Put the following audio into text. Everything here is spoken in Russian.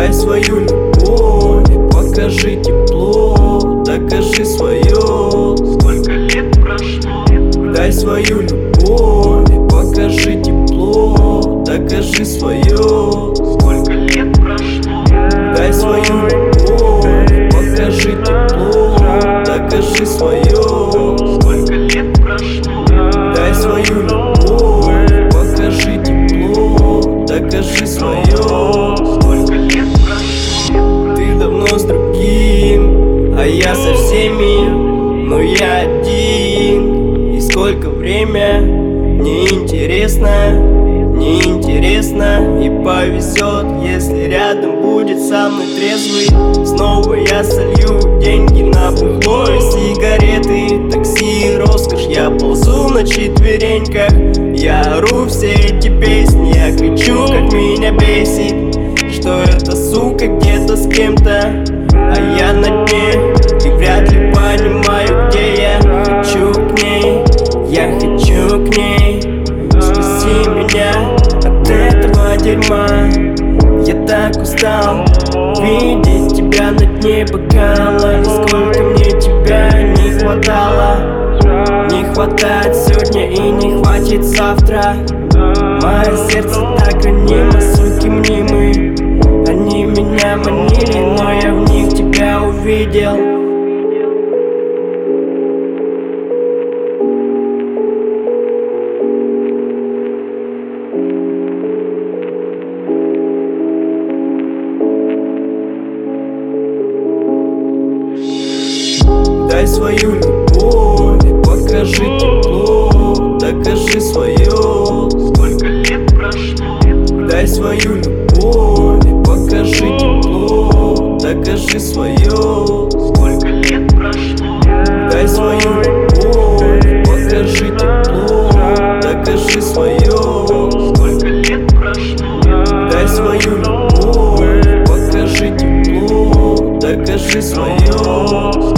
Дай свою любовь, покажи тепло, докажи свое. Сколько лет прошло? Дай свою любовь, покажи тепло, докажи свое. Сколько лет прошло? Дай свою любовь, покажи тепло, докажи свое. Сколько лет прошло? Дай свою любовь, покажи тепло, докажи свое. Сколько лет прошло? Ты давно с другим, а я со всеми, но я один. И сколько время, неинтересно, неинтересно. И повезет, если рядом будет со мной трезвый. Снова я солью деньги на бухло и сигареты, такси, роскошь. Я ползу на четвереньках, я ору все эти песни. Я кричу, как меня бесит, что эта сука где-то с кем-то, а я на дне. И вряд ли понимаю, где я. Хочу к ней, я хочу к ней. Спаси меня от этого дерьма. Я так устал видеть тебя на дне бокала. И сколько мне тебя не хватало. Не хватает сегодня и не хватит завтра. Мое сердце так ранимо, суки мнимые. Они меня манили, но я в них тебя увидел. Дай свою любовь, покажи тепло, докажи свое. Сколько лет прошло? Дай свою любовь, покажи тепло, докажи свое. Сколько лет прошло? Дай свою любовь, покажи тепло, докажи свое. Сколько лет прошло? Дай свою любовь, покажи тепло, докажи свое.